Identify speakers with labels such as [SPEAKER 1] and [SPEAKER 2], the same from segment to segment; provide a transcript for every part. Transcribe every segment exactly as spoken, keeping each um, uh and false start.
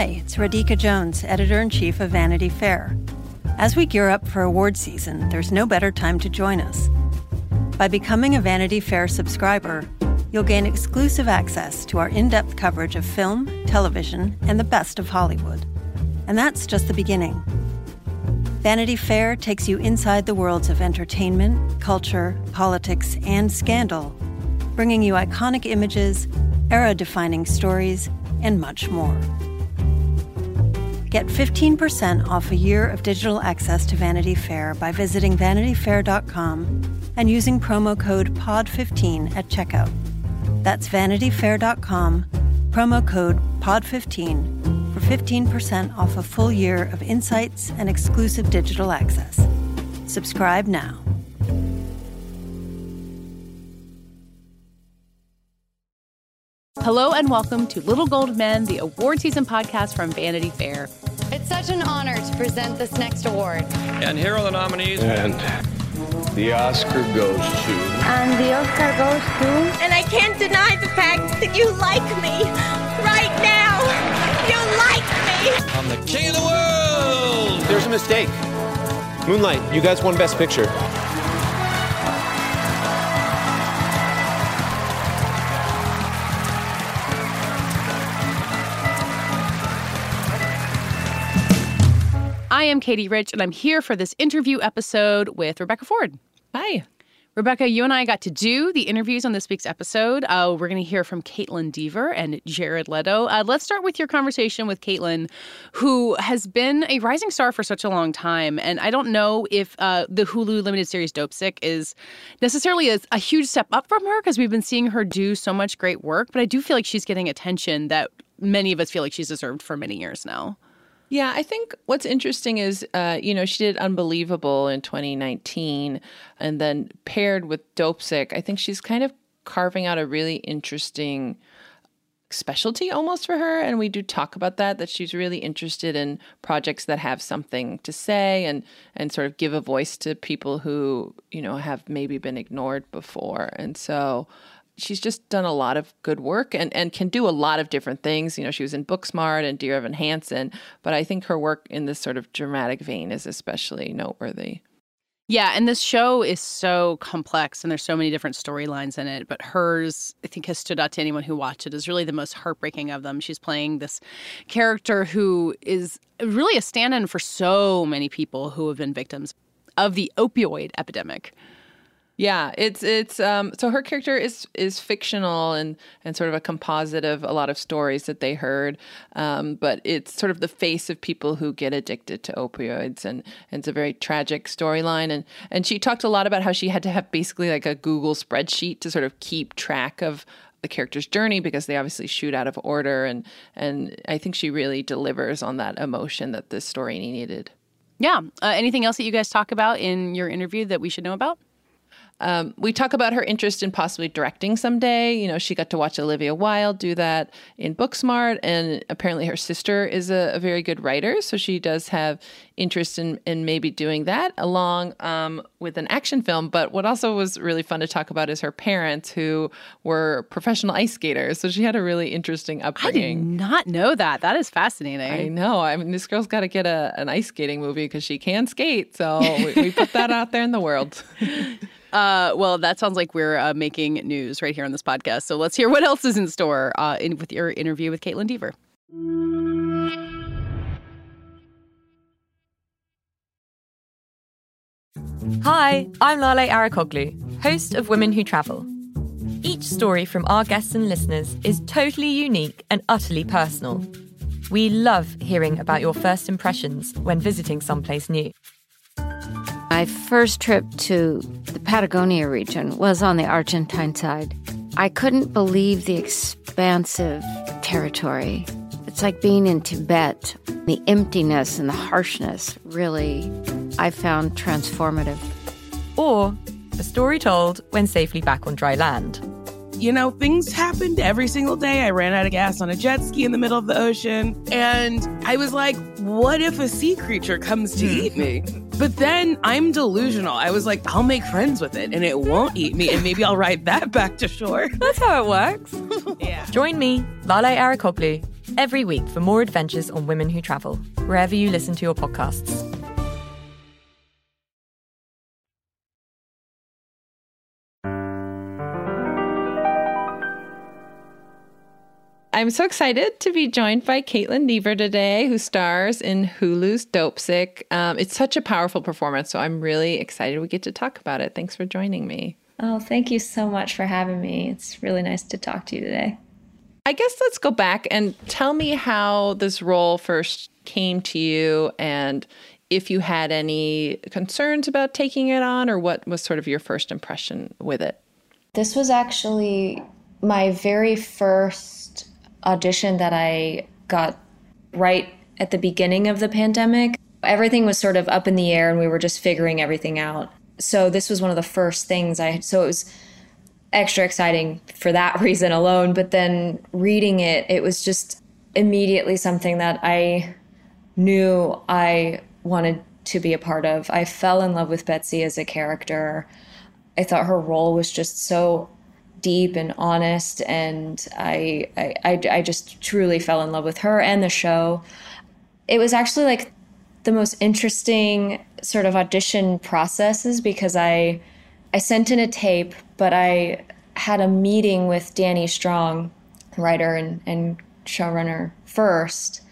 [SPEAKER 1] Hi, it's Radhika Jones, Editor-in-Chief of Vanity Fair. As we gear up for award season, there's no better time to join us. By becoming a Vanity Fair subscriber, you'll gain exclusive access to our in-depth coverage of film, television, and the best of Hollywood. And that's just the beginning. Vanity Fair takes you inside the worlds of entertainment, culture, politics, and scandal, bringing you iconic images, era-defining stories, and much more. Get fifteen percent off a year of digital access to Vanity Fair by visiting vanity fair dot com and using promo code P O D fifteen at checkout. That's vanity fair dot com, promo code P O D fifteen for fifteen percent off a full year of insights and exclusive digital access. Subscribe now.
[SPEAKER 2] Hello and welcome to Little Gold Men, the award season podcast from Vanity Fair.
[SPEAKER 3] It's such an honor to present this next award.
[SPEAKER 4] And here are the nominees.
[SPEAKER 5] And the Oscar goes to...
[SPEAKER 6] And the Oscar goes to...
[SPEAKER 7] And I can't deny the fact that you like me. Right now. You like me.
[SPEAKER 4] I'm the king of the world.
[SPEAKER 8] There's a mistake. Moonlight, you guys won Best Picture.
[SPEAKER 2] I am Katie Rich, and I'm here for this interview episode with Rebecca Ford.
[SPEAKER 9] Hi.
[SPEAKER 2] Rebecca, you and I got to do the interviews on this week's episode. Uh, we're going to hear from Kaitlyn Dever and Jared Leto. Uh, let's start with your conversation with Kaitlyn, who has been a rising star for such a long time. And I don't know if uh, the Hulu limited series Dopesick is necessarily a, a huge step up from her, because we've been seeing her do so much great work. But I do feel like she's getting attention that many of us feel like she's deserved for many years now.
[SPEAKER 9] Yeah, I think what's interesting is, uh, you know, she did Unbelievable in twenty nineteen, and then paired with Dopesick, I think she's kind of carving out a really interesting specialty almost for her. And we do talk about that, that she's really interested in projects that have something to say and, and sort of give a voice to people who, you know, have maybe been ignored before. And so she's just done a lot of good work and, and can do a lot of different things. You know, she was in Booksmart and Dear Evan Hansen, but I think her work in this sort of dramatic vein is especially noteworthy.
[SPEAKER 2] Yeah, and this show is so complex and there's so many different storylines in it, but hers, I think, has stood out to anyone who watched it as really the most heartbreaking of them. She's playing this character who is really a stand-in for so many people who have been victims of the opioid epidemic.
[SPEAKER 9] Yeah, it's it's um, so her character is is fictional and and sort of a composite of a lot of stories that they heard, um, but it's sort of the face of people who get addicted to opioids, and, and it's a very tragic storyline. And and she talked a lot about how she had to have basically like a Google spreadsheet to sort of keep track of the character's journey, because they obviously shoot out of order, and and I think she really delivers on that emotion that this story needed.
[SPEAKER 2] Yeah. Uh, anything else that you guys talk about in your interview that we should know about?
[SPEAKER 9] Um, we talk about her interest in possibly directing someday. You know, she got to watch Olivia Wilde do that in Booksmart, and apparently her sister is a, a very good writer, so she does have interest in, in maybe doing that along um, with an action film. But what also was really fun to talk about is her parents, who were professional ice skaters, so she had a really interesting upbringing.
[SPEAKER 2] I did not know that. That is fascinating.
[SPEAKER 9] I know. I mean, this girl's got to get a, an ice skating movie because she can skate, so we, we put that out there in the world.
[SPEAKER 2] Uh, well, that sounds like we're uh, making news right here on this podcast. So let's hear what else is in store uh, in, with your interview with Kaitlyn Dever.
[SPEAKER 10] Hi, I'm Lale Arikoglu, host of Women Who Travel. Each story from our guests and listeners is totally unique and utterly personal. We love hearing about your first impressions when visiting someplace new.
[SPEAKER 6] My first trip to the Patagonia region was on the Argentine side. I couldn't believe the expansive territory. It's like being in Tibet. The emptiness and the harshness really, I found transformative.
[SPEAKER 10] Or a story told when safely back on dry land.
[SPEAKER 11] You know, things happened every single day. I ran out of gas on a jet ski in the middle of the ocean. And I was like, what if a sea creature comes to eat me? But then I'm delusional. I was like, I'll make friends with it and it won't eat me. And maybe I'll ride that back to shore.
[SPEAKER 10] That's how it works.
[SPEAKER 11] Yeah.
[SPEAKER 10] Join me, Lale Arikoglu, every week for more adventures on Women Who Travel, wherever you listen to your podcasts.
[SPEAKER 9] I'm so excited to be joined by Kaitlyn Dever today, who stars in Hulu's Dopesick. Um, it's such a powerful performance, so I'm really excited we get to talk about it. Thanks for joining me.
[SPEAKER 12] Oh, thank you so much for having me. It's really nice to talk to you today.
[SPEAKER 9] I guess let's go back and tell me how this role first came to you and if you had any concerns about taking it on, or what was sort of your first impression with it.
[SPEAKER 12] This was actually my very first audition that I got right at the beginning of the pandemic. Everything was sort of up in the air and we were just figuring everything out. So this was one of the first things I, so it was extra exciting for that reason alone. But then reading it, it was just immediately something that I knew I wanted to be a part of. I fell in love with Betsy as a character. I thought her role was just so deep and honest, and I, I, I, I just truly fell in love with her and the show. It was actually like the most interesting sort of audition processes because I, I sent in a tape, but I had a meeting with Danny Strong, writer and, and showrunner, first.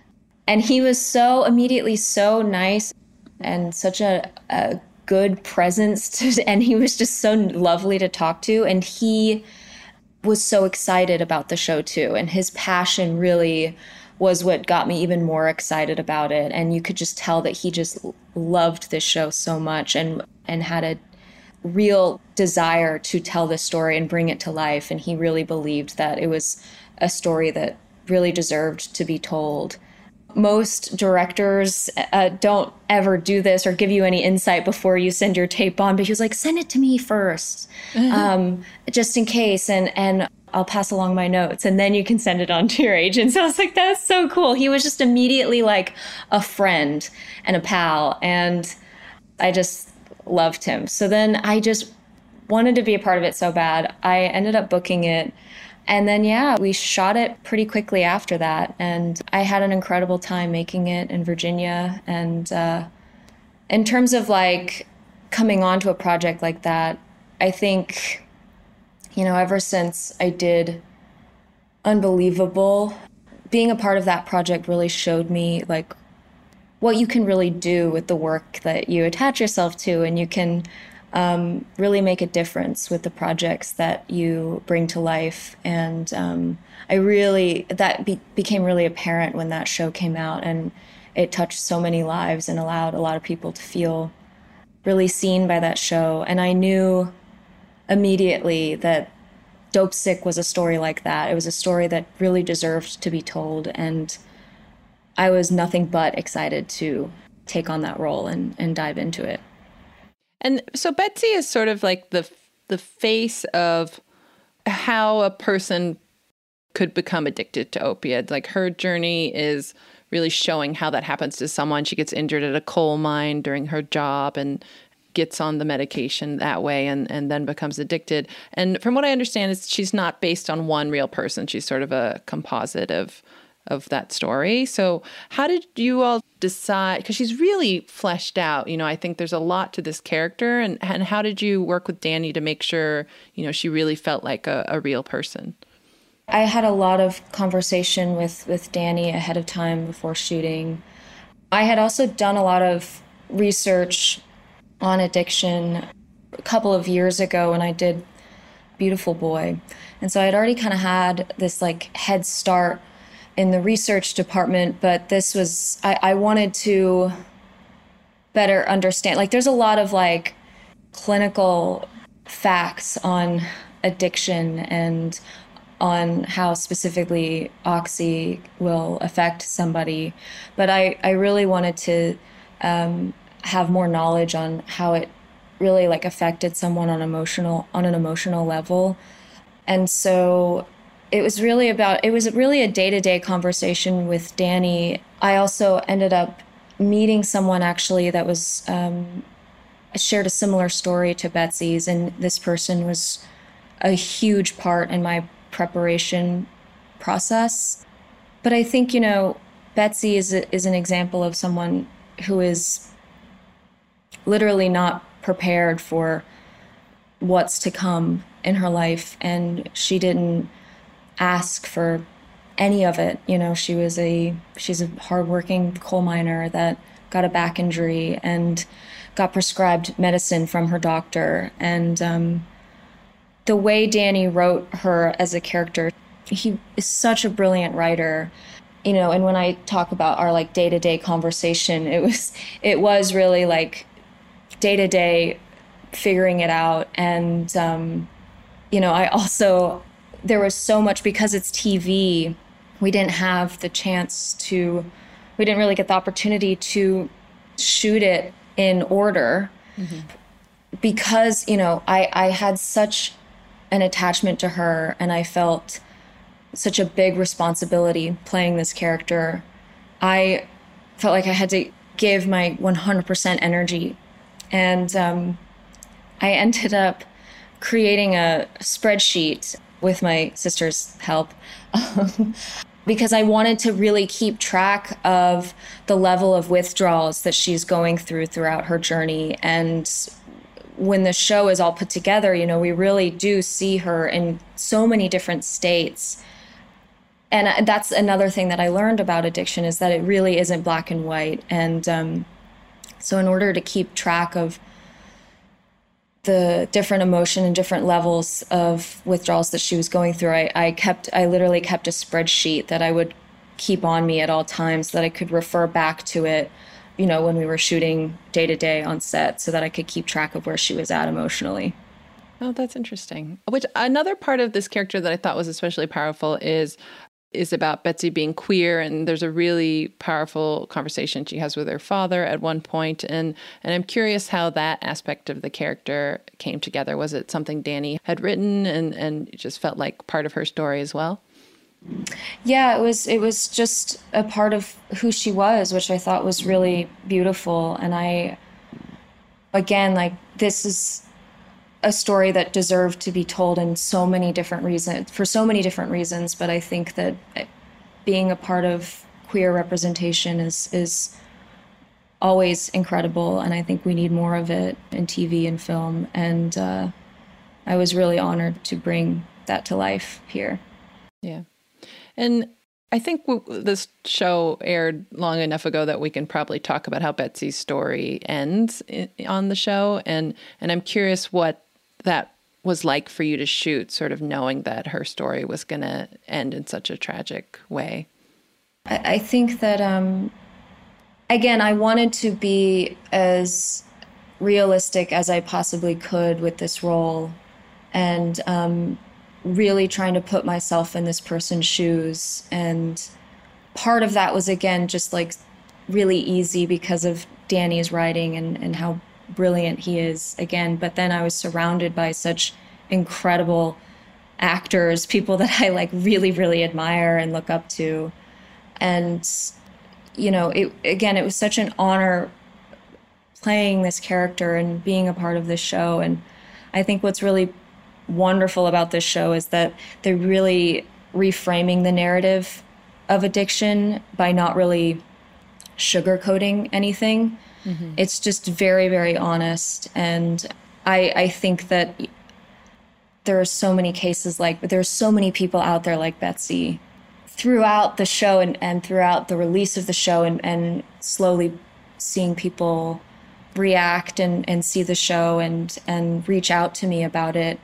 [SPEAKER 12] And he was so immediately so nice and such a, a good presence to, and he was just so lovely to talk to, and he was so excited about the show too, and his passion really was what got me even more excited about it. And you could just tell that he just loved this show so much and and had a real desire to tell this story and bring it to life, and he really believed that it was a story that really deserved to be told. Most directors uh, don't ever do this or give you any insight before you send your tape on, but he was like, send it to me first, mm-hmm. um, just in case, and, and I'll pass along my notes, and then you can send it on to your agent. So I was like, that's so cool. He was just immediately like a friend and a pal, and I just loved him. So then I just wanted to be a part of it so bad. I ended up booking it. And then, yeah, we shot it pretty quickly after that. And I had an incredible time making it in Virginia. And uh, in terms of like coming onto a project like that, I think, you know, ever since I did Unbelievable, being a part of that project really showed me like what you can really do with the work that you attach yourself to. And you can Um, really make a difference with the projects that you bring to life. And um, I really, that be- became really apparent when that show came out, and it touched so many lives and allowed a lot of people to feel really seen by that show. And I knew immediately that Dopesick was a story like that. It was a story that really deserved to be told. And I was nothing but excited to take on that role and, and dive into it.
[SPEAKER 9] And so Betsy is sort of like the the face of how a person could become addicted to opiates. Like her journey is really showing how that happens to someone. She gets injured at a coal mine during her job and gets on the medication that way and, and then becomes addicted. And from what I understand, is she's not based on one real person. She's sort of a composite of of that story. So how did you all decide, because she's really fleshed out, you know, I think there's a lot to this character, and, and how did you work with Danny to make sure, you know, she really felt like a, a real person?
[SPEAKER 12] I had a lot of conversation with, with Danny ahead of time before shooting. I had also done a lot of research on addiction a couple of years ago when I did Beautiful Boy. And so I'd already kind of had this like head start in the research department, but this was, I, I wanted to better understand, like there's a lot of like clinical facts on addiction and on how specifically Oxy will affect somebody. But I, I really wanted to um, have more knowledge on how it really like affected someone on emotional, on an emotional level. And so it was really about, it was really a day-to-day conversation with Danny. I also ended up meeting someone actually that was, um, shared a similar story to Betsy's, and this person was a huge part in my preparation process. But I think, you know, Betsy is a, is an example of someone who is literally not prepared for what's to come in her life, and she didn't ask for any of it. You know, she was a she's a hardworking coal miner that got a back injury and got prescribed medicine from her doctor. And um, the way Danny wrote her as a character, he is such a brilliant writer. You know, and when I talk about our like day-to-day conversation, it was it was really like day-to-day figuring it out. And um, you know, I also there was so much, because it's T V, we didn't have the chance to, we didn't really get the opportunity to shoot it in order. Mm-hmm. Because, you know, I, I had such an attachment to her, and I felt such a big responsibility playing this character. I felt like I had to give my one hundred percent energy. And um, I ended up creating a spreadsheet with my sister's help because I wanted to really keep track of the level of withdrawals that she's going through throughout her journey. And when the show is all put together, you know, we really do see her in so many different states. And that's another thing that I learned about addiction, is that it really isn't black and white. And um, so in order to keep track of the different emotion and different levels of withdrawals that she was going through, I, I kept, I literally kept a spreadsheet that I would keep on me at all times, so that I could refer back to it, you know, when we were shooting day to day on set, so that I could keep track of where she was at emotionally.
[SPEAKER 9] Oh, that's interesting. Which another part of this character that I thought was especially powerful is is about Betsy being queer, and there's a really powerful conversation she has with her father at one point, and and I'm curious how that aspect of the character came together. Was it something Danny had written and and it just felt like part of her story as well?
[SPEAKER 12] Yeah, it was it was just a part of who she was, which I thought was really beautiful. And I, again, like, this is a story that deserved to be told in so many different reasons, for so many different reasons. But I think that being a part of queer representation is is always incredible, and I think we need more of it in T V and film. And uh, I was really honored to bring that to life here.
[SPEAKER 9] Yeah. And I think w- this show aired long enough ago that we can probably talk about how Betsy's story ends in, on the show. And, and I'm curious what that was like for you to shoot, sort of knowing that her story was going to end in such a tragic way.
[SPEAKER 12] I, I think that, um, again, I wanted to be as realistic as I possibly could with this role, and um, really trying to put myself in this person's shoes. And part of that was, again, just like really easy because of Danny's writing and, and how brilliant he is, again. But then I was surrounded by such incredible actors, people that I like really, really admire and look up to. And, you know, it, again, it was such an honor playing this character and being a part of this show. And I think what's really wonderful about this show is that they're really reframing the narrative of addiction by not really sugarcoating anything. Mm-hmm. It's just very, very honest. And I, I think that there are so many cases like, but there are so many people out there like Betsy throughout the show and, and throughout the release of the show, and, and slowly seeing people react and, and see the show and, and reach out to me about it.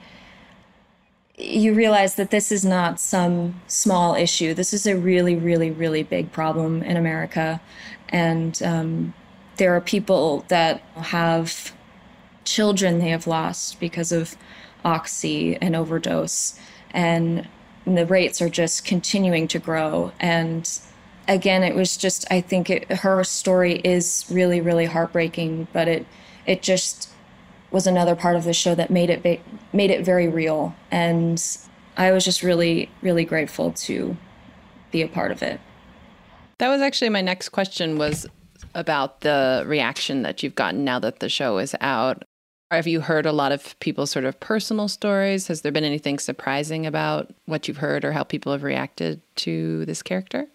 [SPEAKER 12] You realize that this is not some small issue. This is a really, really, really big problem in America. And um, there are people that have children they have lost because of oxy and overdose. And the rates are just continuing to grow. And again, it was just, I think it, her story is really, really heartbreaking, but it it just was another part of the show that made it made it very real. And I was just really, really grateful to be a part of it.
[SPEAKER 9] That was actually my next question, was about the reaction that you've gotten now that the show is out. Have you heard a lot of people's sort of personal stories? Has there been anything surprising about what you've heard or how people have reacted to this character?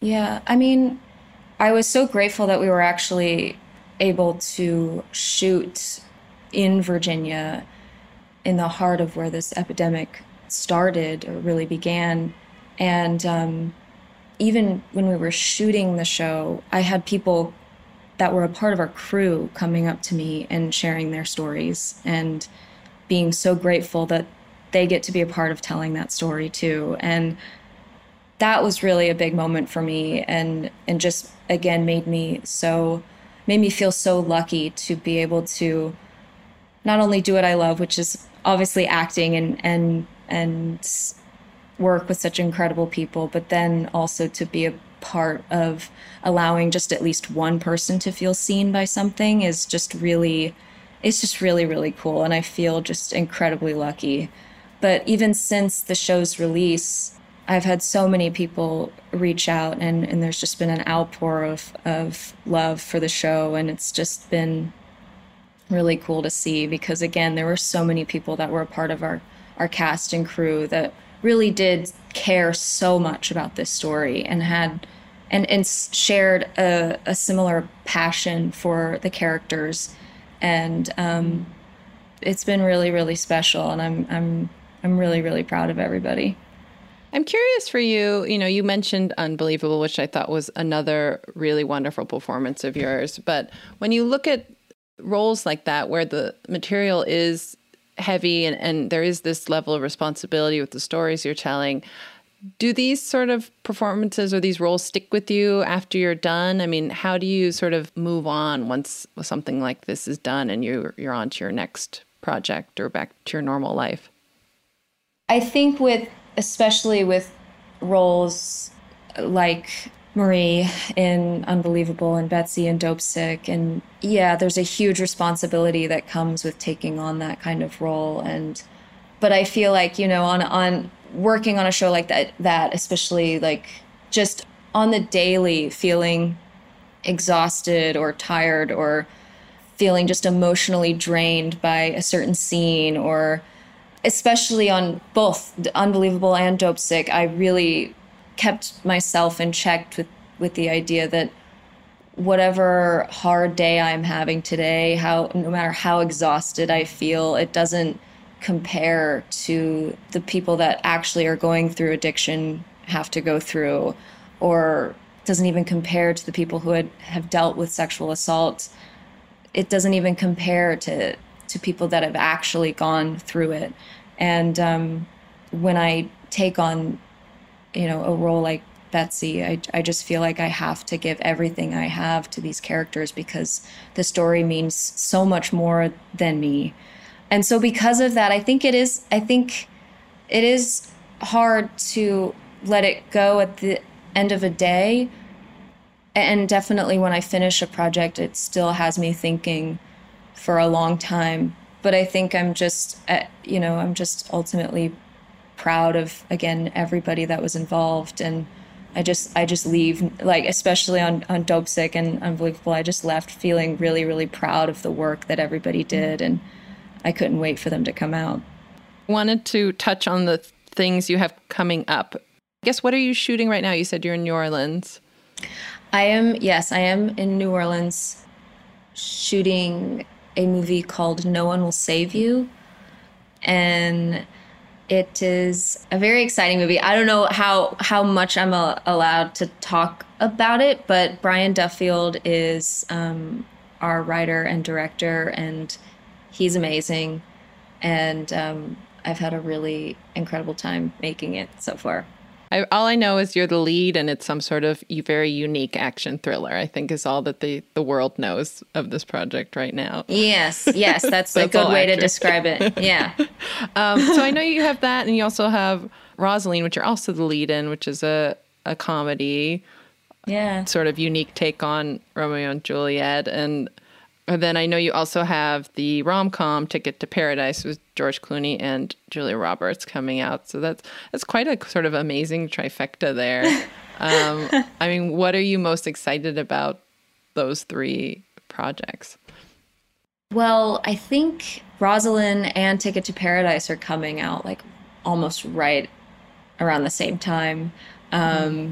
[SPEAKER 12] Yeah, I mean, I was so grateful that we were actually able to shoot in Virginia, in the heart of where this epidemic started or really began. And um, even when we were shooting the show, I had people that were a part of our crew coming up to me and sharing their stories and being so grateful that they get to be a part of telling that story too. And that was really a big moment for me, and and just again made me so made me feel so lucky to be able to not only do what I love, which is obviously acting and and and work with such incredible people, but then also to be a part of allowing just at least one person to feel seen by something is just really, it's just really, really cool. And I feel just incredibly lucky. But even since the show's release, I've had so many people reach out, and, and there's just been an outpour of, of love for the show. And it's just been really cool to see, because again, there were so many people that were a part of our, our cast and crew that really did care so much about this story and had and, and shared a, a similar passion for the characters. And um, it's been really, really special. And I'm I'm I'm really, really proud of everybody.
[SPEAKER 9] I'm curious for you, you know, you mentioned Unbelievable, which I thought was another really wonderful performance of yours. But when you look at roles like that, where the material is heavy and, and there is this level of responsibility with the stories you're telling, do these sort of performances or these roles stick with you after you're done? I mean, how do you sort of move on once something like this is done and you're, you're on to your next project or back to your normal life?
[SPEAKER 12] I think with, especially with roles like Marie in Unbelievable and Betsy in Dopesick, and yeah, there's a huge responsibility that comes with taking on that kind of role. And but I feel like, you know, on on working on a show like that, that especially like just on the daily, feeling exhausted or tired or feeling just emotionally drained by a certain scene, or especially on both Unbelievable and Dopesick, I really kept myself in check with, with the idea that whatever hard day I'm having today, how no matter how exhausted I feel, it doesn't compare to the people that actually are going through addiction have to go through, or doesn't even compare to the people who had, have dealt with sexual assault. It doesn't even compare to to people that have actually gone through it. And um, when I take on, you know, a role like Betsy, I, I just feel like I have to give everything I have to these characters, because the story means so much more than me. And so because of that, I think it is, I think it is hard to let it go at the end of a day. And definitely when I finish a project, it still has me thinking for a long time. But I think I'm just, uh, you know, I'm just ultimately proud of, again, everybody that was involved. And I just, I just leave, like, especially on, on Dopesick and Unbelievable, I just left feeling really, really proud of the work that everybody did. And I couldn't wait for them to come out.
[SPEAKER 9] Wanted to touch on the things you have coming up. I guess, what are you shooting right now? You said you're in New Orleans.
[SPEAKER 12] I am, yes, I am in New Orleans shooting a movie called No One Will Save You. And it is a very exciting movie. I don't know how, how much I'm a, allowed to talk about it, but Brian Duffield is um, our writer and director, and he's amazing. And um, I've had a really incredible time making it so far.
[SPEAKER 9] I, all I know is you're the lead, and it's some sort of very unique action thriller, I think, is all that the, the world knows of this project right now.
[SPEAKER 12] Yes, yes, that's, that's a good way accurate. to describe it. Yeah.
[SPEAKER 9] um, so I know you have that, and you also have Rosaline, which you're also the lead in, which is a, a comedy.
[SPEAKER 12] Yeah.
[SPEAKER 9] Sort of unique take on Romeo and Juliet. And then I know you also have the rom-com Ticket to Paradise with George Clooney and Julia Roberts coming out. So that's that's quite a sort of amazing trifecta there. um, I mean, what are you most excited about those three projects?
[SPEAKER 12] Well, I think Rosalind and Ticket to Paradise are coming out like almost right around the same time. Um, mm.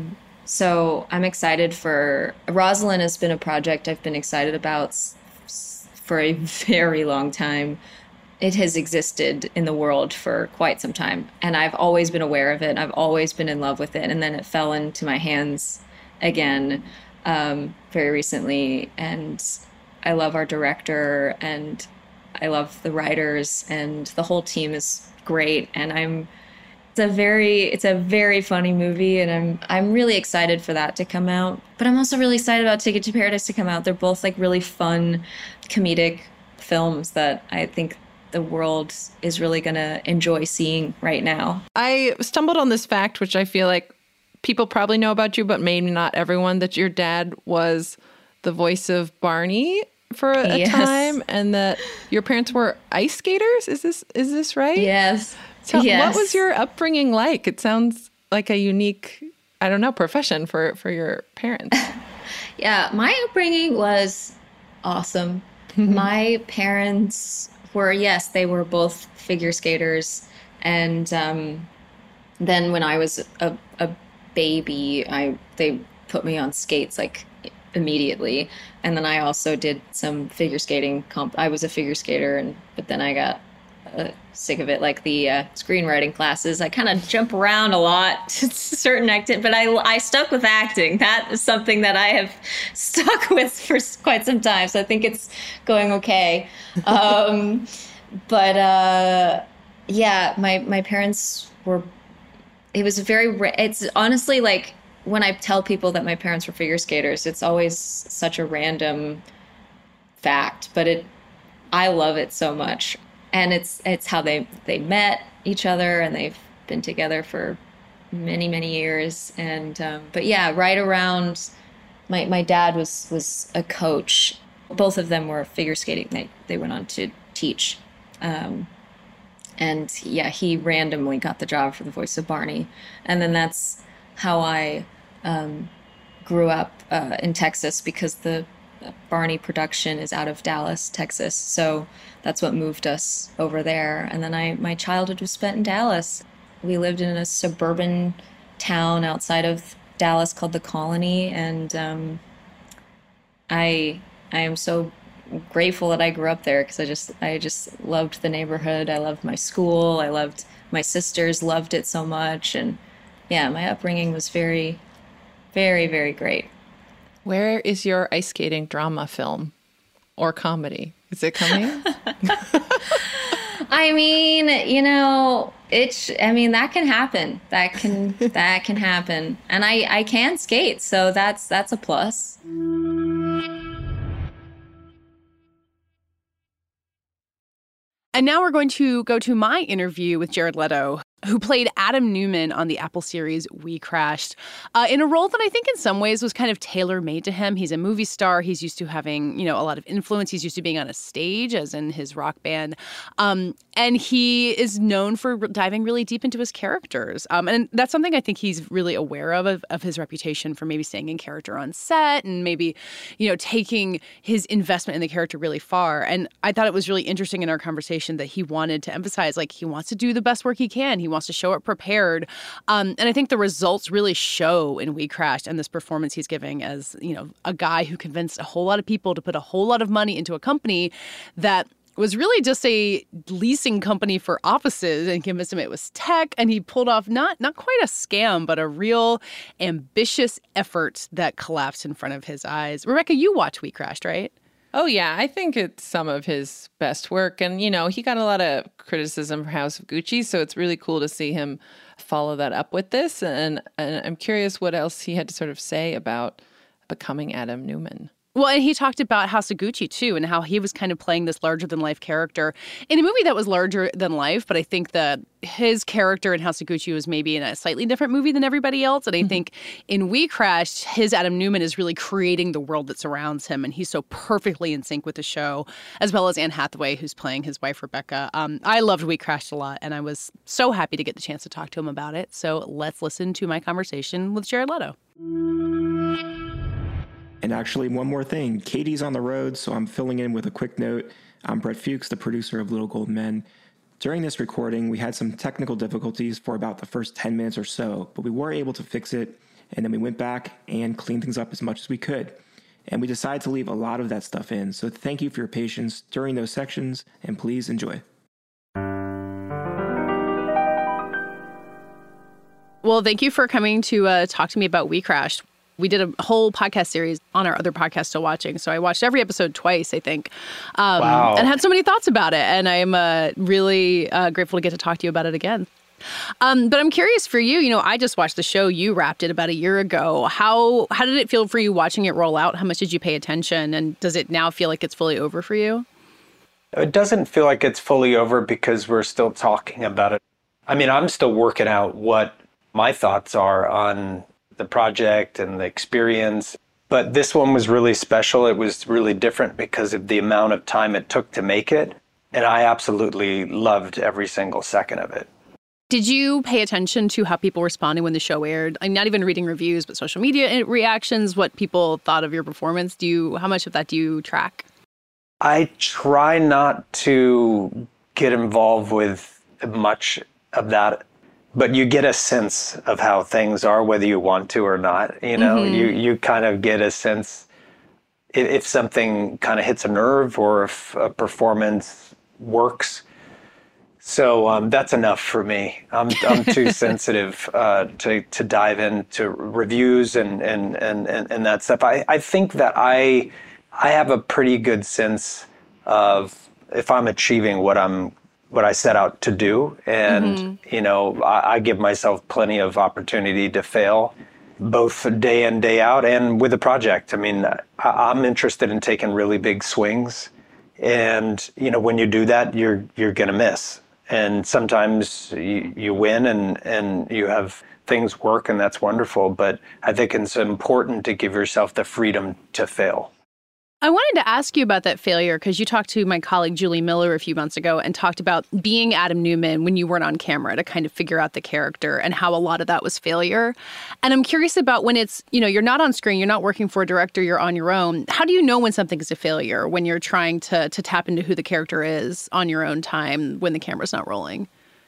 [SPEAKER 12] So I'm excited for Rosalind has been a project I've been excited about for a very long time. It has existed in the world for quite some time, and I've always been aware of it. I've always been in love with it, and then it fell into my hands again um, very recently, and I love our director, and I love the writers, and the whole team is great, and I'm It's a very, it's a very funny movie, and I'm, I'm really excited for that to come out. But I'm also really excited about Ticket to Paradise to come out. They're both like really fun, comedic films that I think the world is really going to enjoy seeing right now.
[SPEAKER 9] I stumbled on this fact, which I feel like people probably know about you, but maybe not everyone, that your dad was the voice of Barney for a,
[SPEAKER 12] Yes.
[SPEAKER 9] a time, and that your parents were ice skaters. Is this, is this right?
[SPEAKER 12] Yes.
[SPEAKER 9] So
[SPEAKER 12] yes.
[SPEAKER 9] What was your upbringing like? It sounds like a unique, I don't know, profession for, for your parents.
[SPEAKER 12] Yeah, my upbringing was awesome. My parents were, yes, they were both figure skaters. And um, then when I was a, a baby, I they put me on skates like immediately. And then I also did some figure skating. Comp- I was a figure skater, and but then I got uh, sick of it, like the uh, screenwriting classes. I kind of jump around a lot to certain acting, but I, I stuck with acting. That is something that I have stuck with for quite some time. So I think it's going okay. Um, but uh, yeah, my, my parents were, it was very, it's honestly like when I tell people that my parents were figure skaters, it's always such a random fact, but it, I love it so much. And it's it's how they, they met each other, and they've been together for many, many years. And um, but yeah, right around my my dad was was a coach. Both of them were figure skating. They they went on to teach. Um, and yeah, he randomly got the job for the voice of Barney. And then that's how I um, grew up uh, in Texas, because the Barney production is out of Dallas, Texas. So that's what moved us over there. And then I, my childhood was spent in Dallas. We lived in a suburban town outside of Dallas called The Colony. And um, I, I am so grateful that I grew up there, because I just, I just loved the neighborhood. I loved my school. I loved, my sisters loved it so much. And yeah, my upbringing was very, very, very great.
[SPEAKER 9] Where is your ice skating drama film or comedy? Is it coming?
[SPEAKER 12] I mean, you know, it's, I mean, that can happen. That can, that can happen. And I, I can skate. So that's, that's a plus.
[SPEAKER 2] And now we're going to go to my interview with Jared Leto, who played Adam Newman on the Apple series We Crashed, uh, in a role that I think in some ways was kind of tailor-made to him. He's a movie star. He's used to having, you know, a lot of influence. He's used to being on a stage, as in his rock band. Um, and he is known for diving really deep into his characters. Um, and that's something I think he's really aware of, of, of his reputation for maybe staying in character on set and maybe, you know, taking his investment in the character really far. And I thought it was really interesting in our conversation that he wanted to emphasize, like, he wants to do the best work he can. He wants to show up prepared. Um, and I think the results really show in We Crashed and this performance he's giving as, you know, a guy who convinced a whole lot of people to put a whole lot of money into a company that was really just a leasing company for offices, and convinced him it was tech. And he pulled off not not quite a scam, but a real ambitious effort that collapsed in front of his eyes. Rebecca, you watched We Crashed, right?
[SPEAKER 9] Oh, yeah. I think it's some of his best work. And, you know, he got a lot of criticism for House of Gucci. So it's really cool to see him follow that up with this. And, and I'm curious what else he had to sort of say about becoming Adam Newman.
[SPEAKER 2] Well, and he talked about House of Gucci, too, and how he was kind of playing this larger-than-life character in a movie that was larger than life. But I think that his character in House of Gucci was maybe in a slightly different movie than everybody else. And I mm-hmm. think in We Crashed, his Adam Newman is really creating the world that surrounds him. And he's so perfectly in sync with the show, as well as Anne Hathaway, who's playing his wife, Rebecca. Um, I loved We Crashed a lot, and I was so happy to get the chance to talk to him about it. So let's listen to my conversation with Jared Leto.
[SPEAKER 13] And actually, one more thing. Katie's on the road, so I'm filling in with a quick note. I'm Brett Fuchs, the producer of Little Gold Men. During this recording, we had some technical difficulties for about the first ten minutes or so, but we were able to fix it, And then we went back and cleaned things up as much as we could. And we decided to leave a lot of that stuff in. So thank you for your patience during those sections, and please enjoy.
[SPEAKER 2] Well, thank you for coming to uh, talk to me about We Crashed. We did a whole podcast series on our other podcast, Still Watching. So I watched every episode twice, I think, um,
[SPEAKER 14] wow.
[SPEAKER 2] and had so many thoughts about it. And I'm uh, really uh, grateful to get to talk to you about it again. Um, but I'm curious for you, you know, I just watched the show. You wrapped it about a year ago. How how did it feel for you watching it roll out? How much did you pay attention? And does it now feel like it's fully over for you?
[SPEAKER 14] It doesn't feel like it's fully over because we're still talking about it. I mean, I'm still working out what my thoughts are on the project and the experience. But this one was really special. It was really different because of the amount of time it took to make it. And I absolutely loved every single second of it.
[SPEAKER 2] Did you pay attention to how people responded when the show aired? I'm not even reading reviews, but social media reactions, what people thought of your performance. Do you, how much of that do you track?
[SPEAKER 14] I try not to get involved with much of that, but you get a sense of how things are, whether you want to or not. You know, mm-hmm. you, you kind of get a sense if, if something kind of hits a nerve or if a performance works. So um, that's enough for me. I'm I'm too sensitive uh, to to dive into reviews and and, and, and, and that stuff. I, I think that I I have a pretty good sense of if I'm achieving what I'm what I set out to do, and mm-hmm. you know I, I give myself plenty of opportunity to fail, both day in day out and with a project. I mean, I, I'm interested in taking really big swings, and you know when you do that, you're you're gonna miss. And sometimes you, you win and, and you have things work, and that's wonderful. But I think it's important to give yourself the freedom to fail.
[SPEAKER 2] I wanted to ask you about that failure because you talked to my colleague Julie Miller a few months ago and talked about being Adam Newman when you weren't on camera to kind of figure out the character and how a lot of that was failure. And I'm curious about when it's, you know, you're not on screen, you're not working for a director, you're on your own. How do you know when something is a failure when you're trying to to tap into who the character is on your own time when the camera's not rolling?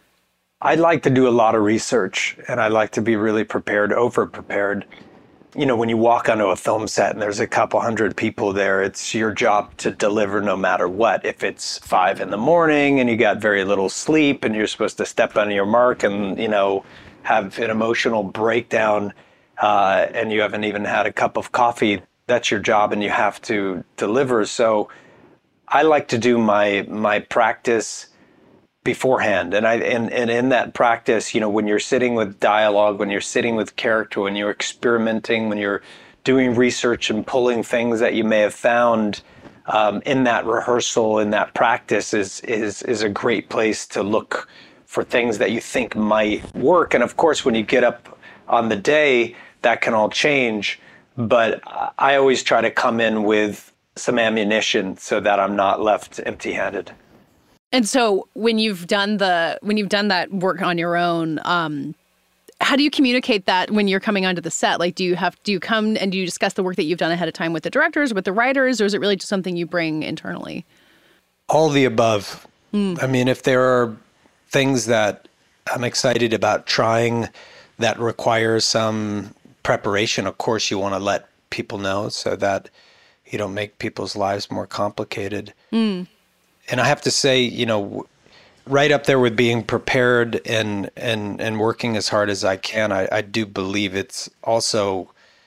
[SPEAKER 14] I like to do a lot of research, and I like to be really prepared, over-prepared. You know, when you walk onto a film set and there's a couple hundred people there, it's your job to deliver no matter what. If it's five in the morning and you got very little sleep and you're supposed to step on your mark and, you know, have an emotional breakdown uh, and you haven't even had a cup of coffee, that's your job and you have to deliver. So I like to do my my practice beforehand. And I and, and in that practice, you know, when you're sitting with dialogue, when you're sitting with character, when you're experimenting, when you're doing research and pulling things that you may have found um, in that rehearsal, in that practice is is is a great place to look for things that you think might work. And of course, when you get up on the day, that can all change. But I always try to come in with some ammunition so that I'm not left empty-handed.
[SPEAKER 2] And so when you've done the when you've done that work on your own, um, how do you communicate that when you're coming onto the set? Like, do you have do you come and do you discuss the work that you've done ahead of time with the directors, with the writers, or is it really just something you bring internally?
[SPEAKER 15] All the above. Mm. I mean, if there are things that I'm excited about trying that require some preparation, of course, you want to let people know so that you don't make people's lives more complicated. Mm. And I have to say, you know, right up there with being prepared and and, and working as hard as I can, I, I do believe it's also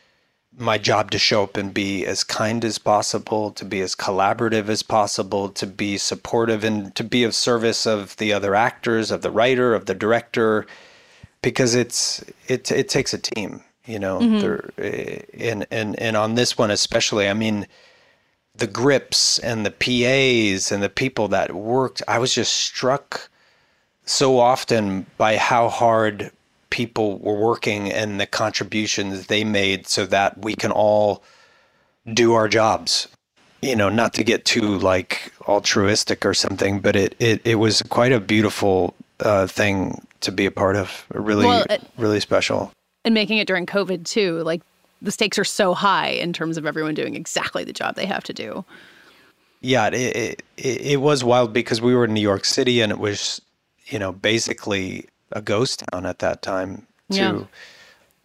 [SPEAKER 15] my job to show up and be as kind as possible, to be as collaborative as possible, to be supportive and to be of service of the other actors, of the writer, of the director, because it's it it takes a team, you know. Mm-hmm. There, and and and on this one especially, I mean, the grips and the P As and the people that worked, I was just struck so often by how hard people were working and the contributions they made so that we can all do our jobs. You know, not to get too like altruistic or something, but it, it, it was quite a beautiful uh, thing to be a part of. Really, well, it, really special.
[SPEAKER 2] And making it during COVID too, like, the stakes are so high in terms of everyone doing exactly the job they have to do.
[SPEAKER 15] Yeah, it, it it was wild because we were in New York City and it was, you know, basically a ghost town at that time too.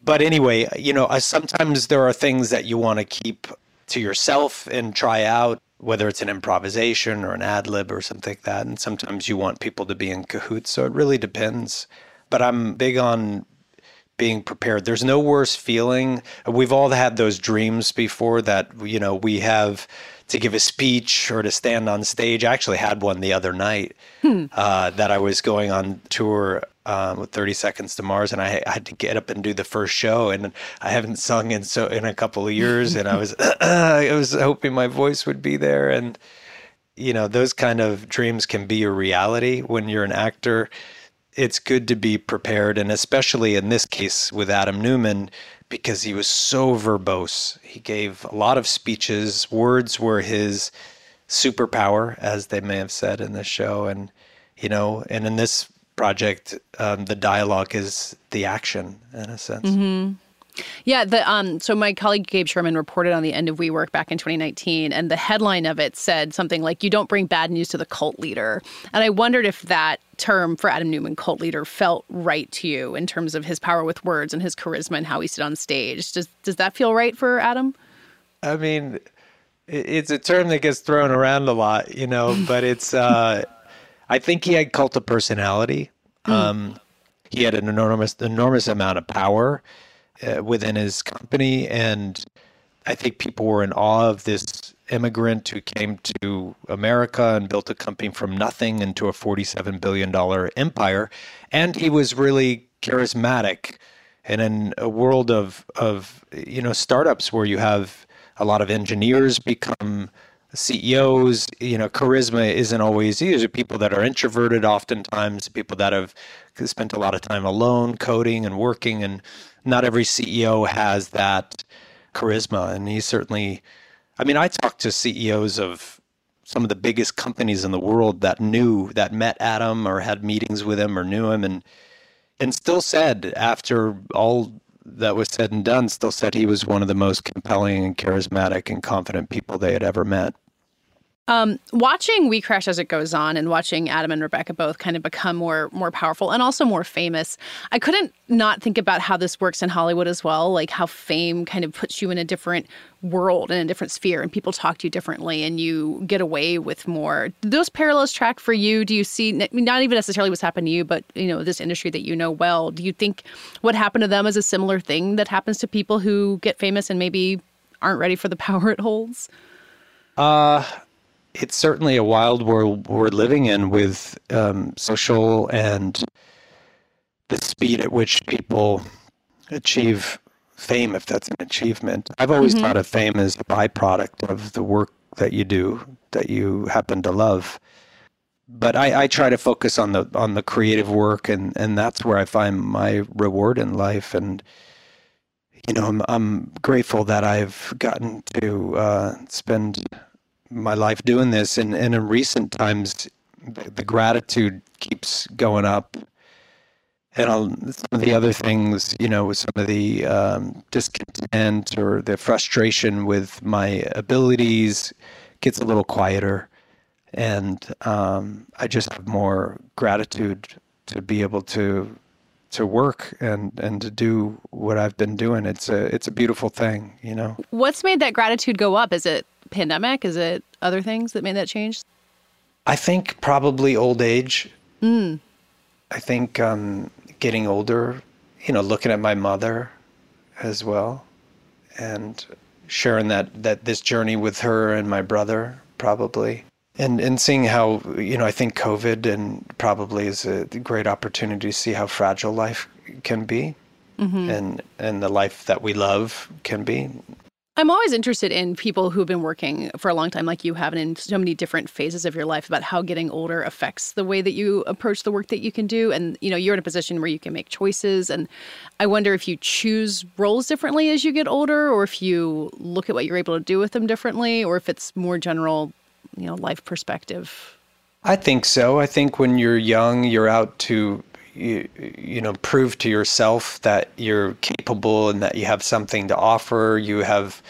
[SPEAKER 15] but anyway, you know, sometimes there are things that you want to keep to yourself and try out, whether it's an improvisation or an ad lib or something like that. And sometimes you want people to be in cahoots. So it really depends. But I'm big on being prepared. There's no worse feeling. We've all had those dreams before that, you know, we have to give a speech or to stand on stage. I actually had one the other night hmm. uh, that I was going on tour um, with thirty Seconds to Mars, and I, I had to get up and do the first show, and I haven't sung in so in a couple of years, and I was I was hoping my voice would be there, and you know, those kind of dreams can be a reality when you're an actor. It's good to be prepared, and especially in this case with Adam Newman, because he was so verbose. He gave a lot of speeches. Words were his superpower, as they may have said in the show. And, you know, and in this project, um, the dialogue is the action, in a sense.
[SPEAKER 2] Mm-hmm. Yeah, the um. So my colleague Gabe Sherman reported on the end of WeWork back in twenty nineteen, and the headline of it said something like, "You don't bring bad news to the cult leader." And I wondered if that term for Adam Newman, cult leader, felt right to you in terms of his power with words and his charisma and how he stood on stage. Does does that feel right for Adam?
[SPEAKER 15] I mean, it's a term that gets thrown around a lot, you know, but it's. Uh, I think he had cult of personality. Mm. Um, he had an enormous enormous amount of power Uh, within his company, and I think people were in awe of this immigrant who came to America and built a company from nothing into a forty-seven billion dollars empire, and he was really charismatic. And in a world of of you know startups where you have a lot of engineers become C E Os, you know, charisma isn't always. These are people that are introverted, oftentimes people that have spent a lot of time alone coding and working, and not every C E O has that charisma. And he certainly, I mean, I talked to C E Os of some of the biggest companies in the world that knew, that met Adam or had meetings with him or knew him, and and still said, after all that was said and done, still said he was one of the most compelling and charismatic and confident people they had ever met.
[SPEAKER 2] Um, watching We Crash as it goes on, and watching Adam and Rebecca both kind of become more more powerful and also more famous, I couldn't not think about how this works in Hollywood as well, like how fame kind of puts you in a different world, in a different sphere, and people talk to you differently, and you get away with more. Do those parallels track for you? Do you see, not even necessarily what's happened to you, but you know, this industry that you know well, do you think what happened to them is a similar thing that happens to people who get famous and maybe aren't ready for the power it holds?
[SPEAKER 15] Uh... It's certainly a wild world we're living in with um, social and the speed at which people achieve fame, if that's an achievement. I've always mm-hmm. thought of fame as a byproduct of the work that you do, that you happen to love. But I, I try to focus on the on the creative work, and, and that's where I find my reward in life. And you know, I'm, I'm grateful that I've gotten to uh, spend my life doing this, and, and in recent times the, the gratitude keeps going up, and I'll, some of the other things, you know, with some of the um, discontent or the frustration with my abilities gets a little quieter, and um, I just have more gratitude to be able to to work and, and to do what I've been doing. It's a it's a beautiful thing, you know.
[SPEAKER 2] What's made that gratitude go up? Is it pandemic? Is it other things that made that change?
[SPEAKER 15] I think probably old age.
[SPEAKER 2] Mm.
[SPEAKER 15] I think um, getting older, you know, looking at my mother as well, and sharing that, that this journey with her and my brother probably. And and seeing how, you know, I think COVID and probably is a great opportunity to see how fragile life can be, mm-hmm. and and the life that we love can be.
[SPEAKER 2] I'm always interested in people who've been working for a long time like you have, and in so many different phases of your life, about how getting older affects the way that you approach the work that you can do. And, you know, you're in a position where you can make choices. And I wonder if you choose roles differently as you get older, or if you look at what you're able to do with them differently, or if it's more general, you know, life perspective.
[SPEAKER 15] I think so. I think when you're young, you're out to, you, you know, prove to yourself that you're capable and that you have something to offer. You have,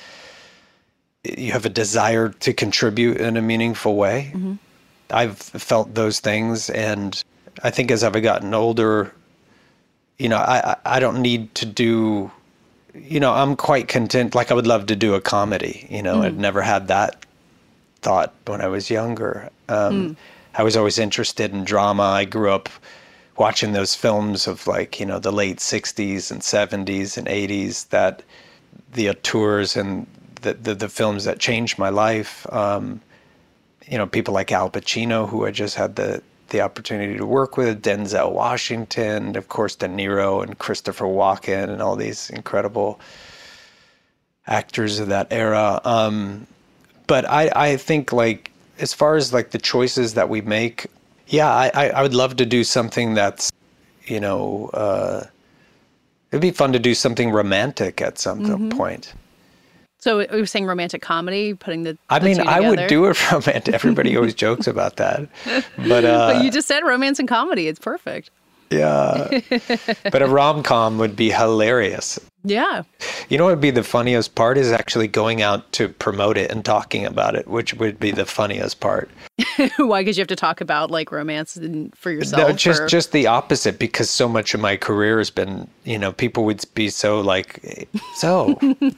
[SPEAKER 15] you have a desire to contribute in a meaningful way. Mm-hmm. I've felt those things. And I think as I've gotten older, you know, I, I don't need to do you know, I'm quite content. Like I would love to do a comedy, you know, mm. I'd never had that thought when I was younger. Um, mm. I was always interested in drama. I grew up watching those films of like, you know, the late sixties and seventies and eighties, that the auteurs and the, the, the films that changed my life. Um, you know, people like Al Pacino, who I just had the, the opportunity to work with, Denzel Washington, of course, De Niro and Christopher Walken and all these incredible actors of that era. Um, but I, I think like, as far as like the choices that we make, yeah, I, I would love to do something that's, you know, uh, it'd be fun to do something romantic at some mm-hmm. point.
[SPEAKER 2] So we were saying romantic comedy, putting the,
[SPEAKER 15] I
[SPEAKER 2] the
[SPEAKER 15] mean,
[SPEAKER 2] two
[SPEAKER 15] I
[SPEAKER 2] together.
[SPEAKER 15] would do it romantic. Everybody always jokes about that. But, uh,
[SPEAKER 2] but you just said romance and comedy. It's perfect.
[SPEAKER 15] Yeah. But a rom-com would be hilarious.
[SPEAKER 2] Yeah.
[SPEAKER 15] You know what would be the funniest part is actually going out to promote it and talking about it, which would be the funniest part.
[SPEAKER 2] Why? Because you have to talk about like romance for yourself?
[SPEAKER 15] No, just
[SPEAKER 2] or...
[SPEAKER 15] just the opposite, because so much of my career has been, you know, people would be so like, so,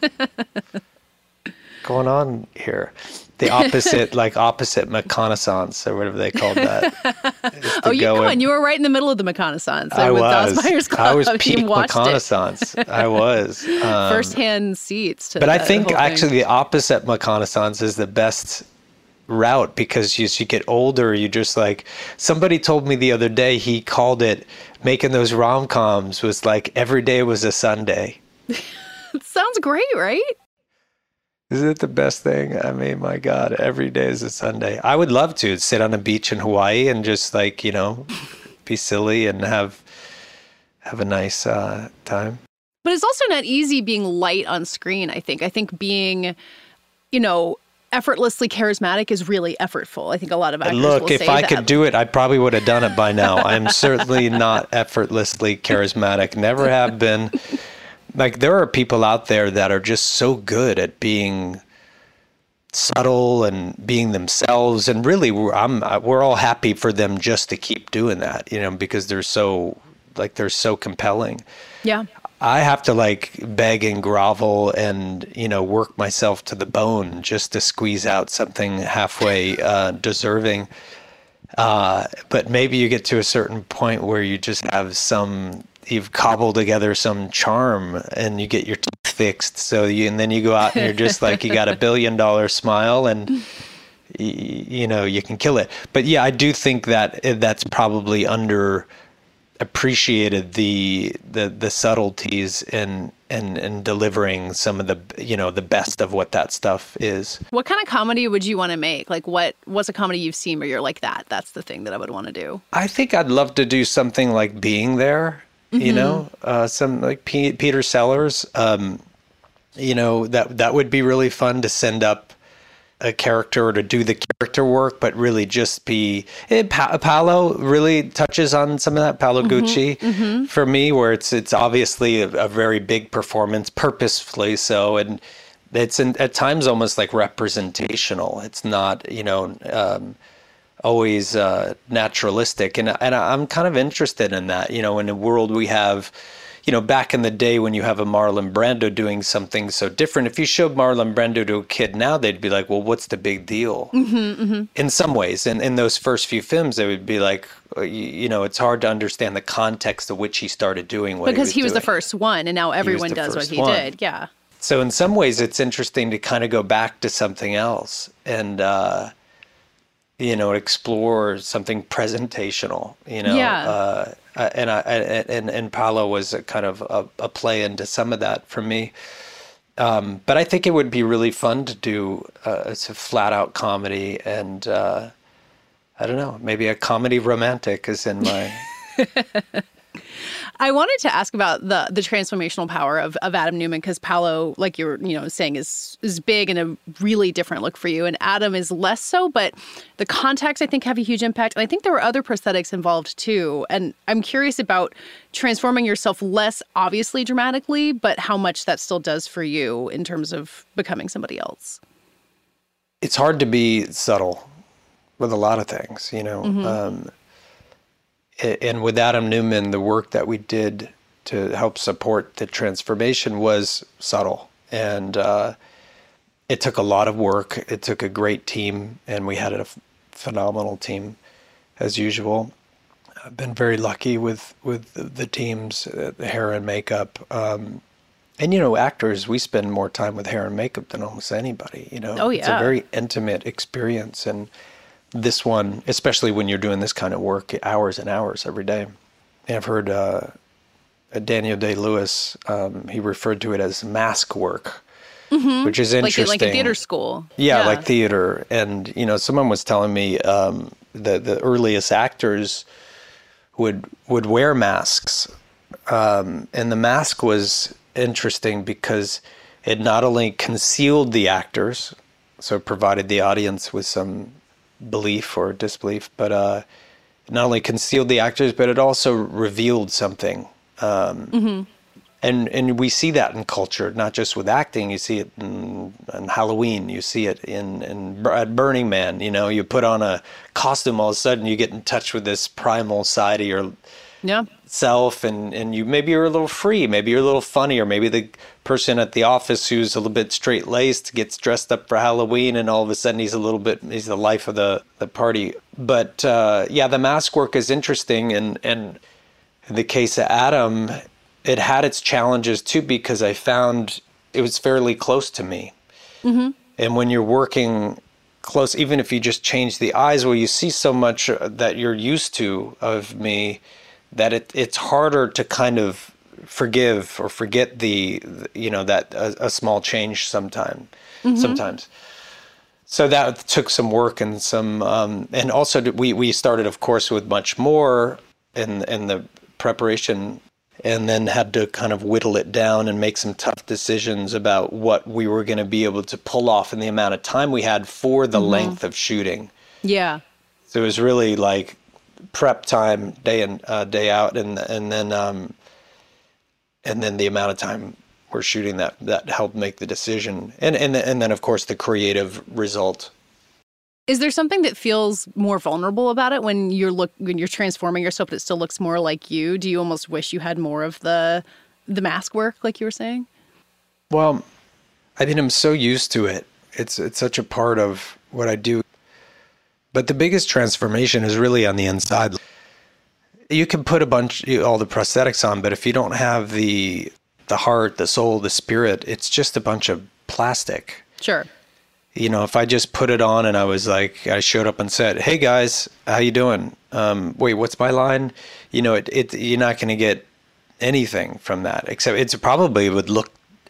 [SPEAKER 15] going on here? The opposite, like opposite reconnaissance or whatever they called that.
[SPEAKER 2] Oh, you go on. You were right in the middle of the reconnaissance.
[SPEAKER 15] I
[SPEAKER 2] with
[SPEAKER 15] was.
[SPEAKER 2] Buyers Club.
[SPEAKER 15] I was peak
[SPEAKER 2] you watched
[SPEAKER 15] reconnaissance.
[SPEAKER 2] It.
[SPEAKER 15] I was. Um,
[SPEAKER 2] First-hand seats. To
[SPEAKER 15] but I
[SPEAKER 2] the
[SPEAKER 15] think
[SPEAKER 2] whole
[SPEAKER 15] actually
[SPEAKER 2] thing.
[SPEAKER 15] the opposite reconnaissance is the best route, because as you get older, you just like, somebody told me the other day, he called it, making those rom-coms was like every day was a Sunday.
[SPEAKER 2] It sounds great, right?
[SPEAKER 15] Isn't it the best thing? I mean, my God, every day is a Sunday. I would love to sit on a beach in Hawaii and just like, you know, be silly and have have a nice uh, time.
[SPEAKER 2] But it's also not easy being light on screen, I think. I think being, you know, effortlessly charismatic is really effortful. I think a lot of actors
[SPEAKER 15] Look,
[SPEAKER 2] will
[SPEAKER 15] if
[SPEAKER 2] say
[SPEAKER 15] I
[SPEAKER 2] that.
[SPEAKER 15] could do it, I probably would have done it by now. I'm certainly not effortlessly charismatic. Never have been. Like, there are people out there that are just so good at being subtle and being themselves. And really, we're, I'm, we're all happy for them just to keep doing that, you know, because they're so, like, they're so compelling.
[SPEAKER 2] Yeah.
[SPEAKER 15] I have to, like, beg and grovel and, you know, work myself to the bone just to squeeze out something halfway uh, deserving. Uh, but maybe you get to a certain point where you just have some... you've cobbled together some charm and you get your teeth fixed. So you, and then you go out and you're just like, you got a billion dollar smile and y- you know, you can kill it. But yeah, I do think that that's probably under appreciated, the, the, the subtleties in, in, in delivering some of the, you know, the best of what that stuff is.
[SPEAKER 2] What kind of comedy would you want to make? Like what, what's a comedy you've seen where you're like that? That's the thing that I would want to do.
[SPEAKER 15] I think I'd love to do something like Being There. You know, uh, some like P- Peter Sellers, um, you know, that that would be really fun to send up a character or to do the character work, but really just be, it, pa- Paolo really touches on some of that, Paolo mm-hmm, Gucci mm-hmm. for me, where it's, it's obviously a, a very big performance, purposefully so. And it's in, at times almost like representational. It's not, you know, um, always uh, naturalistic. And and I'm kind of interested in that, you know, in a world we have, you know, back in the day when you have a Marlon Brando doing something so different, if you showed Marlon Brando to a kid now, they'd be like, well, what's the big deal?
[SPEAKER 2] Mm-hmm, mm-hmm.
[SPEAKER 15] In some ways, in, in those first few films, they would be like, you, you know, it's hard to understand the context of which he started doing what
[SPEAKER 2] because
[SPEAKER 15] he was
[SPEAKER 2] he was
[SPEAKER 15] doing.
[SPEAKER 2] the first one and now everyone does what he
[SPEAKER 15] one.
[SPEAKER 2] did. Yeah.
[SPEAKER 15] So in some ways, it's interesting to kind of go back to something else and, uh, you know, explore something presentational, you know,
[SPEAKER 2] yeah.
[SPEAKER 15] uh, and I, and, and Paolo was a kind of a, a play into some of that for me. Um, but I think it would be really fun to do uh, a flat out comedy and, uh, I don't know, maybe a comedy romantic is in my...
[SPEAKER 2] I wanted to ask about the the transformational power of, of Adam Newman, because Paolo, like you were you know saying, is is big and a really different look for you, and Adam is less so. But the contacts, I think, have a huge impact, and I think there were other prosthetics involved too. And I'm curious about transforming yourself less obviously dramatically, but how much that still does for you in terms of becoming somebody else.
[SPEAKER 15] It's hard to be subtle with a lot of things, you know.
[SPEAKER 2] Mm-hmm.
[SPEAKER 15] Um, and with Adam Newman, the work that we did to help support the transformation was subtle. And uh, it took a lot of work. It took a great team, and we had a f- phenomenal team as usual. I've been very lucky with, with the, the teams, uh, the hair and makeup. Um, and, you know, actors, we spend more time with hair and makeup than almost anybody, you know.
[SPEAKER 2] Oh, yeah.
[SPEAKER 15] It's a very intimate experience. And this one, especially when you're doing this kind of work, hours and hours every day. And I've heard uh, Daniel Day-Lewis, um, he referred to it as mask work, mm-hmm. which is interesting.
[SPEAKER 2] Like, like a theater school.
[SPEAKER 15] Yeah,
[SPEAKER 2] yeah,
[SPEAKER 15] like theater. And, you know, someone was telling me um, the, the earliest actors would would wear masks. Um, and the mask was interesting because it not only concealed the actors, so it provided the audience with some belief or disbelief, but uh, not only concealed the actors, but it also revealed something. Um, mm-hmm. And and we see that in culture, not just with acting. You see it in, in Halloween. You see it in, in at Burning Man. You know, you put on a costume, all of a sudden you get in touch with this primal side of your
[SPEAKER 2] yeah.
[SPEAKER 15] self, and, and you maybe you're a little free, maybe you're a little funny, or maybe the person at the office who's a little bit straight laced gets dressed up for Halloween, and all of a sudden he's a little bit he's the life of the, the party. But uh, yeah, the mask work is interesting, and and in the case of Adam, it had its challenges too, because I found it was fairly close to me. Mm-hmm. And when you're working close, even if you just change the eyes, well, you see so much that you're used to of me that it, it's harder to kind of forgive or forget the, you know, that a, a small change sometime, mm-hmm. sometimes. So that took some work and some, um, and also we, we started, of course, with much more in, in the preparation, and then had to kind of whittle it down and make some tough decisions about what we were going to be able to pull off in the amount of time we had for the mm-hmm. length of shooting.
[SPEAKER 2] Yeah.
[SPEAKER 15] So it was really like prep time, day in, uh, day out, and and then um, and then the amount of time we're shooting that that helped make the decision, and and and then of course the creative result.
[SPEAKER 2] Is there something that feels more vulnerable about it when you're look when you're transforming yourself, but it still looks more like you? Do you almost wish you had more of the the mask work, like you were saying?
[SPEAKER 15] Well, I mean, I'm so used to it. It's it's such a part of what I do. But the biggest transformation is really on the inside. You can put a bunch all the prosthetics on, but if you don't have the the heart, the soul, the spirit, it's just a bunch of plastic.
[SPEAKER 2] Sure.
[SPEAKER 15] You know, if I just put it on and I was like, I showed up and said, "Hey guys, how you doing? Um, wait, what's my line?" You know, it, it you're not going to get anything from that, except it's probably would look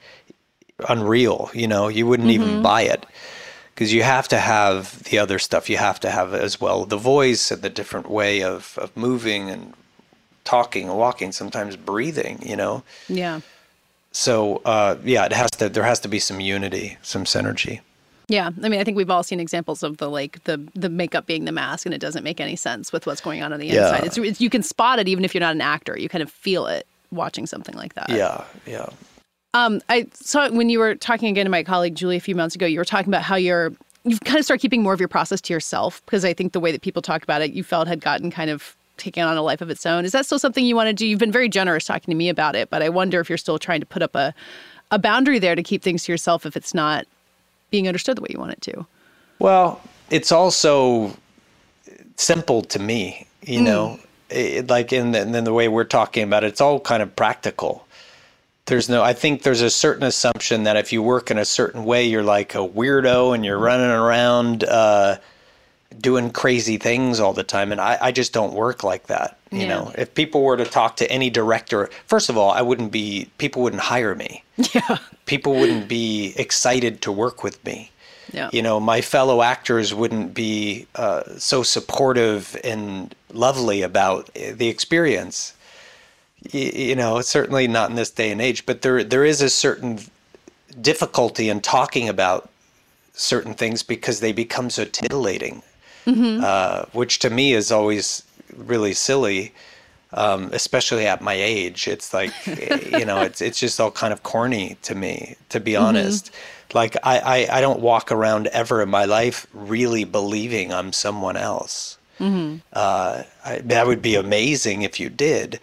[SPEAKER 15] unreal. You know, you wouldn't mm-hmm. even buy it, because you have to have the other stuff. You have to have as well the voice and the different way of, of moving and talking and walking, sometimes breathing. You know.
[SPEAKER 2] Yeah.
[SPEAKER 15] So uh, yeah, it has to. There has to be some unity, some synergy.
[SPEAKER 2] Yeah, I mean, I think we've all seen examples of the like the the makeup being the mask, and it doesn't make any sense with what's going on on the
[SPEAKER 15] yeah.
[SPEAKER 2] inside. It's, it's you can spot it even if you're not an actor. You kind of feel it watching something like that.
[SPEAKER 15] Yeah, yeah.
[SPEAKER 2] Um, I saw when you were talking again to my colleague Julie a few months ago. You were talking about how you're you've kind of started keeping more of your process to yourself, because I think the way that people talked about it, you felt had gotten kind of taken on a life of its own. Is that still something you want to do? You've been very generous talking to me about it, but I wonder if you're still trying to put up a a boundary there to keep things to yourself if it's not being understood the way you want it to.
[SPEAKER 15] Well, it's also simple to me, you mm. know, it, like in the, in the way we're talking about it, it's all kind of practical. There's no, I think there's a certain assumption that if you work in a certain way, you're like a weirdo and you're running around uh, doing crazy things all the time. And I, I just don't work like that. You yeah. know, if people were to talk to any director, first of all, I wouldn't be, people wouldn't hire me.
[SPEAKER 2] Yeah.
[SPEAKER 15] People wouldn't be excited to work with me.
[SPEAKER 2] Yeah.
[SPEAKER 15] You know, my fellow actors wouldn't be uh, so supportive and lovely about the experience. You, you know, certainly not in this day and age, but there there is a certain difficulty in talking about certain things because they become so titillating, mm-hmm. uh, which to me is always really silly. Um, especially at my age, it's like, you know, it's it's just all kind of corny to me, to be honest. Mm-hmm. Like I, I, I don't walk around ever in my life really believing I'm someone else. Mm-hmm. Uh, I, that would be amazing if you did,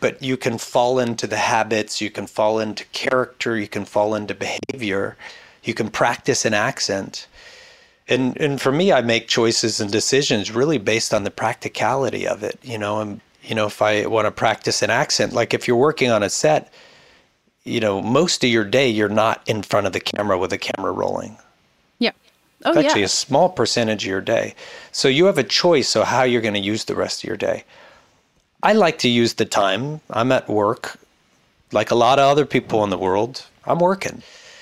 [SPEAKER 15] but you can fall into the habits, you can fall into character, you can fall into behavior, you can practice an accent. And and for me, I make choices and decisions really based on the practicality of it. You know, and you know, if I want to practice an accent, like if you're working on a set, you know, most of your day you're not in front of the camera with the camera rolling.
[SPEAKER 2] Yeah. Oh,
[SPEAKER 15] it's actually
[SPEAKER 2] yeah.
[SPEAKER 15] a small percentage of your day. So you have a choice of how you're going to use the rest of your day. I like to use the time. I'm at work, like a lot of other people in the world. I'm working.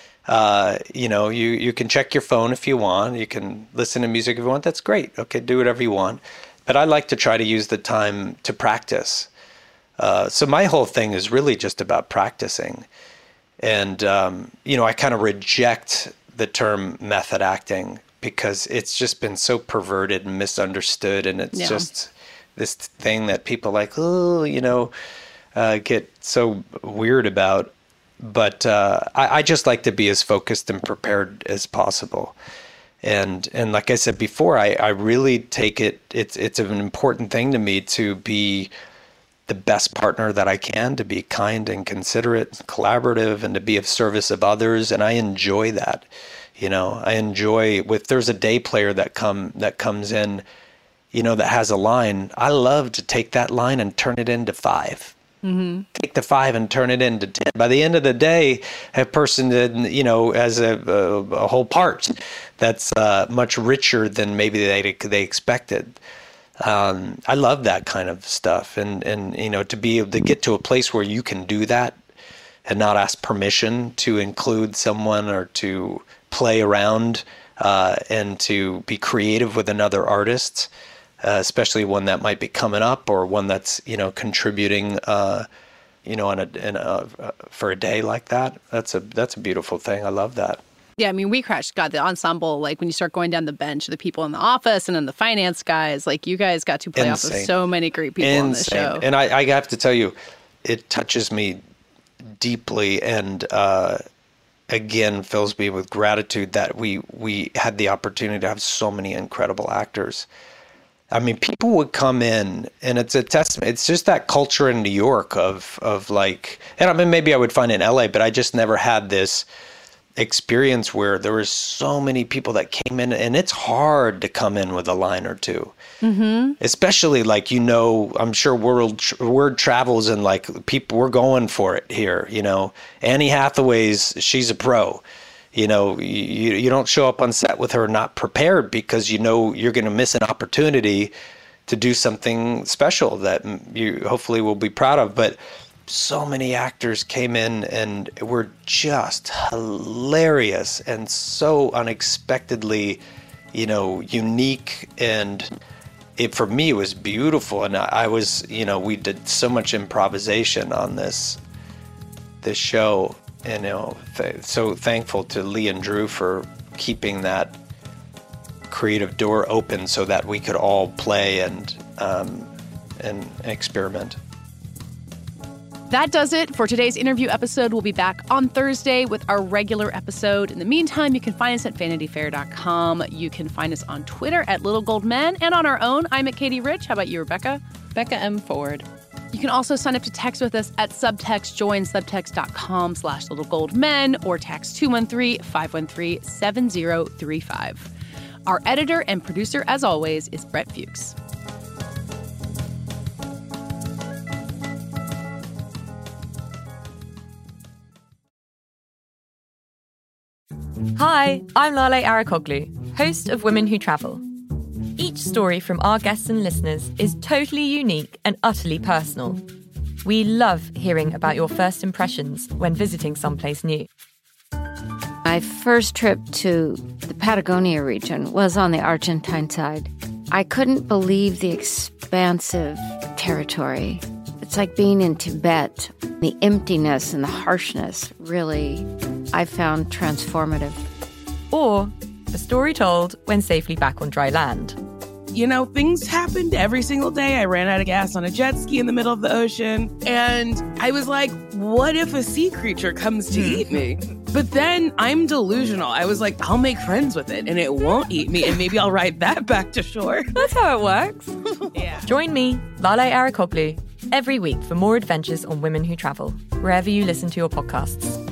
[SPEAKER 15] Uh, you know, you, you can check your phone if you want. You can listen to music if you want. That's great. Okay, do whatever you want. But I like to try to use the time to practice. Uh, so my whole thing is really just about practicing. And, um, you know, I kind of reject the term method acting because it's just been so perverted and misunderstood. And it's yeah. just this thing that people like, oh, you know, uh, get so weird about. But uh, I, I just like to be as focused and prepared as possible. And and like I said before, I, I really take it, it's it's an important thing to me to be the best partner that I can, to be kind and considerate, and collaborative, and to be of service of others. And I enjoy that. You know, I enjoy, if there's a day player that come that comes in, you know, that has a line, I love to take that line and turn it into five. Mm-hmm. Take the five and turn it into ten. By the end of the day, a person that, you know, has a, a, a whole part that's uh, much richer than maybe they they expected. Um, I love that kind of stuff, and and you know, to be able to get to a place where you can do that and not ask permission to include someone or to play around uh, and to be creative with another artist. Uh, especially one that might be coming up or one that's, you know, contributing, uh, you know, on a, in a uh, for a day like that. That's a that's a beautiful thing. I love that.
[SPEAKER 2] Yeah, I mean, We Crashed got the ensemble. Like when you start going down the bench, the people in the office and then the finance guys, like you guys got to play Insane. off of so many great people Insane. on this show.
[SPEAKER 15] And I, I have to tell you, it touches me deeply, and uh, again fills me with gratitude that we we had the opportunity to have so many incredible actors. I mean, people would come in, and it's a testament. It's just that culture in New York of of like, and I mean, maybe I would find it in L A, but I just never had this experience where there was so many people that came in, and it's hard to come in with a line or two. Mm-hmm. Especially like, you know, I'm sure word word travels and like people, we're going for it here. You know, Annie Hathaway's, she's a pro. You know, you you don't show up on set with her not prepared because you know you're going to miss an opportunity to do something special that you hopefully will be proud of. But so many actors came in and were just hilarious and so unexpectedly, you know, unique. And it, for me, it was beautiful. And I, I was, you know, we did so much improvisation on this this show. And, you know, th- so thankful to Lee and Drew for keeping that creative door open so that we could all play and um, and experiment.
[SPEAKER 2] That does it for today's interview episode. We'll be back on Thursday with our regular episode. In the meantime, you can find us at vanity fair dot com. You can find us on Twitter at Little Gold Men and on our own. I'm at Katie Rich. How about you, Rebecca?
[SPEAKER 9] Becca M. Ford.
[SPEAKER 2] You can also sign up to text with us at Subtext. Join subtext.com slash Little Gold Men or text two one three, five one three, seven zero three five. Our editor and producer, as always, is Brett Fuchs.
[SPEAKER 10] Hi, I'm Lale Arakoglu, host of Women Who Travel. Each story from our guests and listeners is totally unique and utterly personal. We love hearing about your first impressions when visiting someplace new.
[SPEAKER 6] My first trip to the Patagonia region was on the Argentine side. I couldn't believe the expansive territory. It's like being in Tibet. The emptiness and the harshness really, I found transformative.
[SPEAKER 10] Or a story told when safely back on dry land.
[SPEAKER 11] You know, things happened every single day. I ran out of gas on a jet ski in the middle of the ocean. And I was like, what if a sea creature comes to eat me? But then I'm delusional. I was like, I'll make friends with it and it won't eat me. And maybe I'll ride that back to shore.
[SPEAKER 10] That's how it works.
[SPEAKER 11] Yeah.
[SPEAKER 10] Join me, Lale Arakoglu, every week for more adventures on Women Who Travel, wherever you listen to your podcasts.